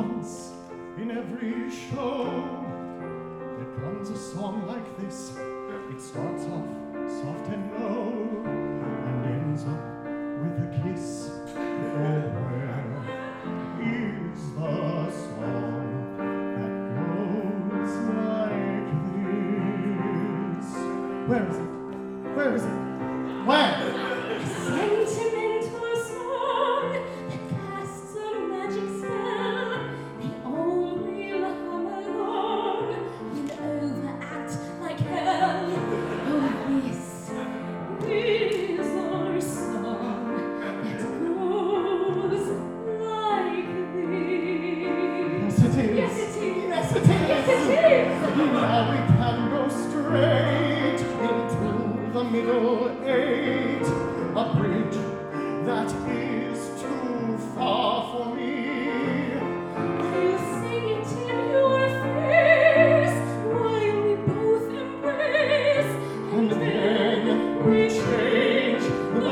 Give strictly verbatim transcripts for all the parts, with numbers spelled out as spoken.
once in every show there comes a song like this. It starts off soft and low and ends up with a kiss. Oh, where is the song that goes like this? Where is it? Where is it? Where? Sentimental song that casts a magic spell. They all will hum along and overact like hell. Oh, this is our song that goes like this. Yes, it is. Yes, it is. Yes, it is. Yes, it is. Now we can go straight into the middle eight. A bridge that is too far for me. I'll sing it in your face while we both embrace, And then we change the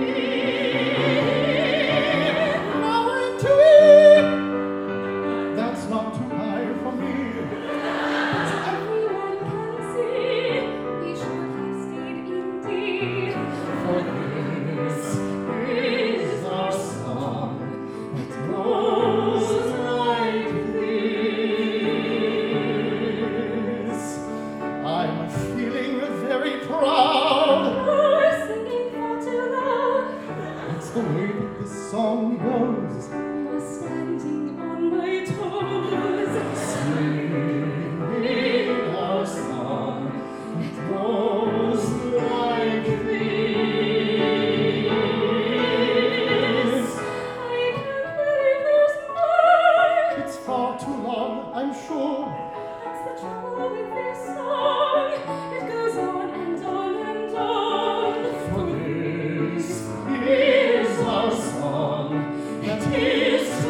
key. Now we're into it. That's not too high for me. everyone can see we should have stayed in D. For this is our song that goes like this. I'm feeling very proud. We're singing far too loud. It's the way that this song goes. You're standing on my toes. Singing our song that goes like this. I can't believe there's more. It's far too long, I'm sure. That's the trouble with this song. It goes on and on and on. For this is our song that is too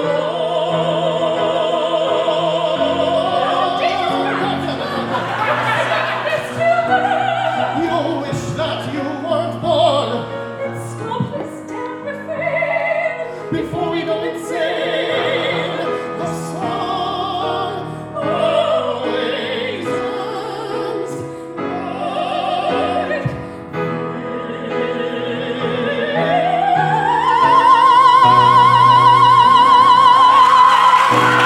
long. You wish that you weren't born Let's stop this damn refrain. before we go insane. The song always ends like this.